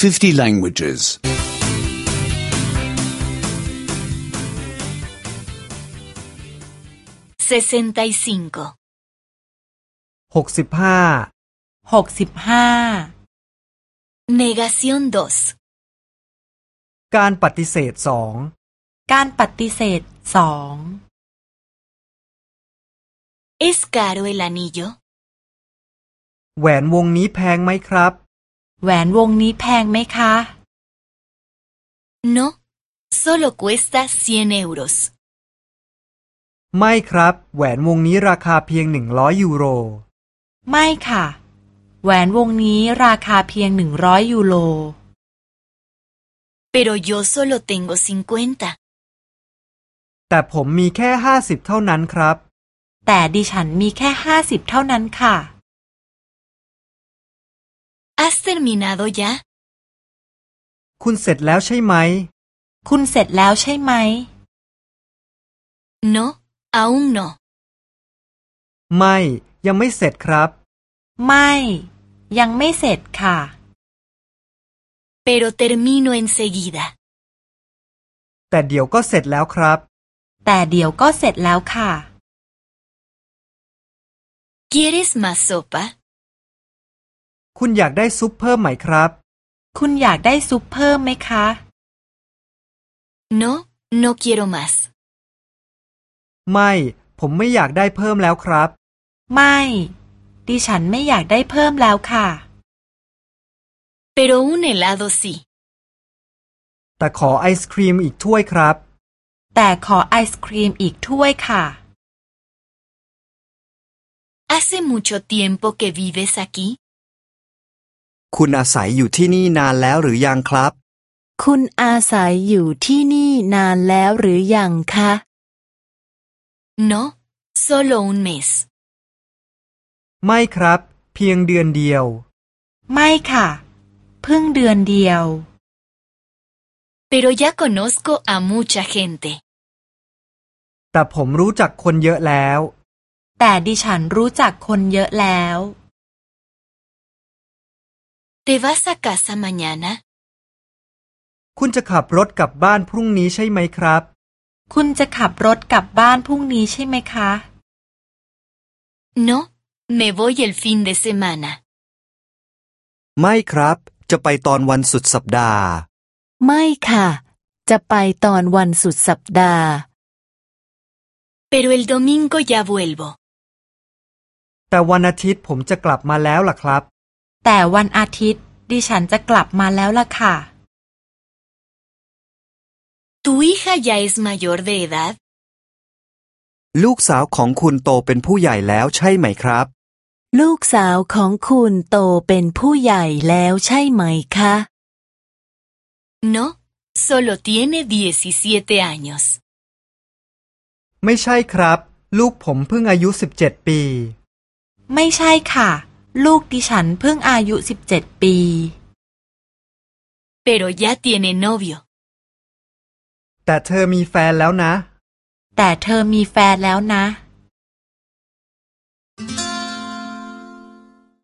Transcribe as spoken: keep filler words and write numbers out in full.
fifty languages. sesenta y cinco. หกสิบห้าหกสิบห้า Negación dos. การปฏิเสธสองการปฏิเสธสอง ¿Es caro el anillo? แหวนวงนี้แพงไหมครับแหวนวงนี้แพงไหมคะ No, solo cuesta cien euros. ไม่ครับแหวนวงนี้ราคาเพียงหนึ่งร้อยยูโรไม่ค่ะแหวนวงนี้ราคาเพียงหนึ่งร้อยยูโร Pero yo solo tengo cincuenta. แต่ผมมีแค่ห้าสิบเท่านั้นครับแต่ดิฉันมีแค่ห้าสิบเท่านั้นค่ะ ¿Has terminado ya? คุณเสร็จแล้วใช่ไหมคุณเสร็จแล้วใช่ไหม No, aún no. ไม่ยังไม่เสร็จครับไม่ยังไม่เสร็จค่ะ Pero termino enseguida. แต่เดี๋ยวก็เสร็จแล้วครับแต่เดี๋ยวก็เสร็จแล้วค่ะ ¿Quieres más sopa? คุณอยากได้ซุปเพิ่มไหมครับคุณอยากได้ซุปเพิ่มไหมคะ No, no quiero más. ไม่ผมไม่อยากได้เพิ่มแล้วครับไม่ดิฉันไม่อยากได้เพิ่มแล้วค่ะ Pero un helado sí. แต่ขอไอศครีมอีกถ้วยครับแต่ขอไอศครีมอีกถ้วยค่ะ ¿Hace mucho tiempo que vives aquí? คุณอาศัยอยู่ที่นี่นานแล้วหรือยังครับคุณอาศัยอยู่ที่นี่นานแล้วหรือยังคะ No, solo un mes. ไม่ครับเพียงเดือนเดียวไม่ค่ะเพิ่งเดือนเดียว Pero ya conozco a mucha gente. แต่ผมรู้จักคนเยอะแล้วแต่ดิฉันรู้จักคนเยอะแล้ว ¿Te vas a casa mañana? คุณจะขับรถกลับบ้านพรุ่งนี้ใช่ไหมครับคุณจะขับรถกลับบ้านพรุ่งนี้ใช่ไหมคะ No, me voy el fin de semana. ไม่ครับจะไปตอนวันสุดสัปดาห์ไม่ค่ะจะไปตอนวันสุดสัปดาห์ Pero el domingo ya vuelvo. แต่วันอาทิตย์ผมจะกลับมาแล้วล่ะครับแต่วันอาทิตย์ดิฉันจะกลับมาแล้วล่ะค่ะ ¿Tu hija ya es mayor de edad? ลูกสาวของคุณโตเป็นผู้ใหญ่แล้วใช่ไหมครับลูกสาวของคุณโตเป็นผู้ใหญ่แล้วใช่ไหมคะ No, solo tiene diecisiete años. ไม่ใช่ครับลูกผมเพิ่งอายุสิบเจ็ดปีไม่ใช่ค่ะลูกดิฉันเพิ่งอายุสิบเจ็ดปี Pero ya tiene novio. แต่เธอมีแฟนแล้วนะแต่เธอมีแฟนแล้วนะ